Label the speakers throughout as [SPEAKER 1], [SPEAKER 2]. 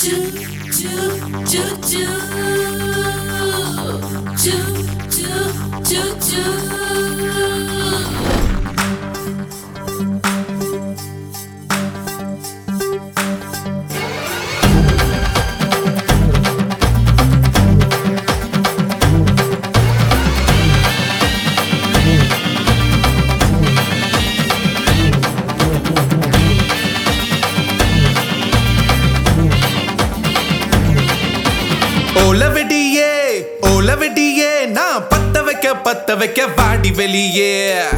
[SPEAKER 1] ஓலவெடியே நான் பத்த வைக்க வாடி வெளியே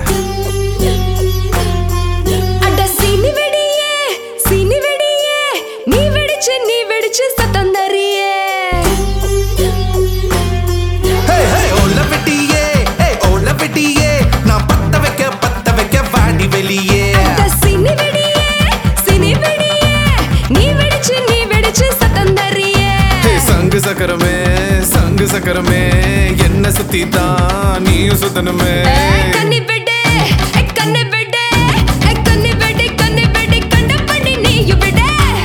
[SPEAKER 2] அட சீனி வெடியே நீ வெடிச்சு சத்தம் தரியே
[SPEAKER 1] ஓலவெடியே நான் பத்த வைக்க வாடி வெளியே
[SPEAKER 2] அட சீனி வெடியே நீ வெடிச்சு சத்தம் தரியே
[SPEAKER 1] சங்கு சக்கரமே என்ன சுத்தி தான் நீயும் சுத்தனுமே
[SPEAKER 2] கண்ணி வெடு கண்ட பண்ணி நீயும் விட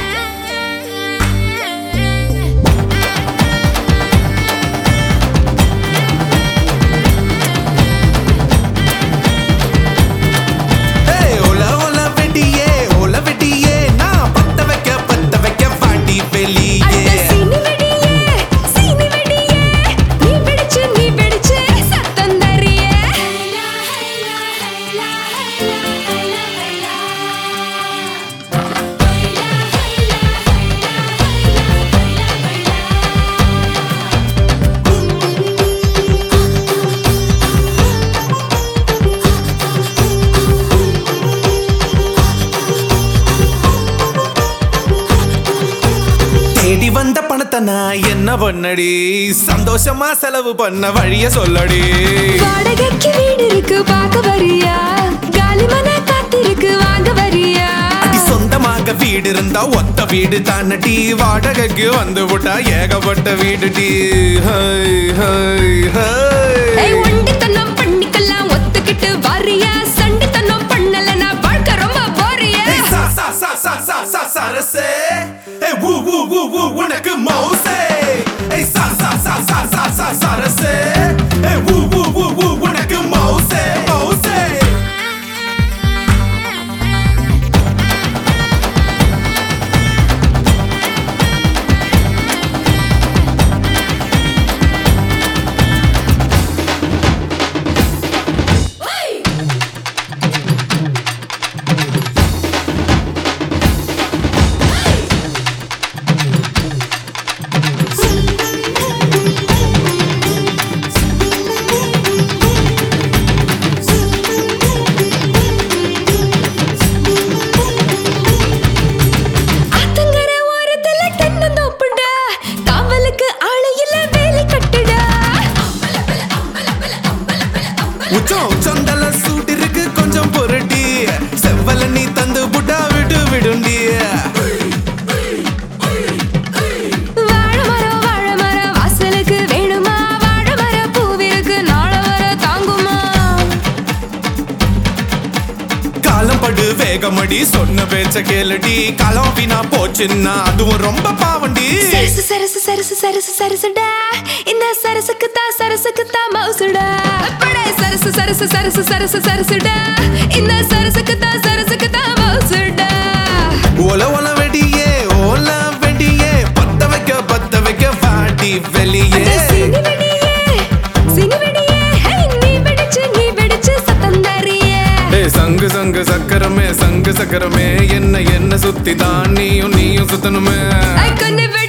[SPEAKER 1] ஓலவெடியே நான் பத்த வைக்க வாடி வெளியே தேடி வந்த பணத்தை நான் என்ன பண்ணடி சந்தோஷமா செலவு பண்ண வழிய சொல்லடி
[SPEAKER 2] வாடகைக்கு வீடு இருக்கு பார்க்க வரியா காலிமன காத்திருக்கு வாங்க வரியா
[SPEAKER 1] அடி சொந்தமாக வீடு இருந்தா ஒத்த வீடு தானடி வாடகைக்கு வந்து விட்டா ஏகப்பட்ட வீடு டி
[SPEAKER 2] ஒண்டித்தனம் பண்ணிக்கலாம் ஒத்துக்கிட்டு வரியா சண்டித்தனம் பண்ணலனா வாழ்க்கை ரொம்ப போறியா
[SPEAKER 1] சரசே உனக்கு மௌசே சரசே உனக்கு மௌசே உச்சந்தல சூட் இருக்கு கொஞ்சம் பொருட்டி செவ்வல நீ தந்து புட்டா விடுண்டி
[SPEAKER 2] வாழமரம் வாசலுக்கு வேணுமா வாழமர பூவிற்கு நாள வர தாங்குமா
[SPEAKER 1] காலம் படு வேகமடி சொன்ன பேச்ச கேளடி காலம் வீணா போச்சுன்னா அதுவும் ரொம்ப பாவண்டி
[SPEAKER 2] சரசுடா இந்த சரசுக்கு தான் மவுசுடா சரசுடா இந்த சரசுக்கு தான் மவுசுடா
[SPEAKER 1] ஓலவெடியே பத்த வைக்க வாடி வெளியே
[SPEAKER 2] சீனி வெடியே நீ வெடிச்சு சத்தம் தரியே
[SPEAKER 1] சங்கு சக்கரமே என்ன சுத்தி தான் நீயும் சுத்தனுமே
[SPEAKER 2] கண்ணு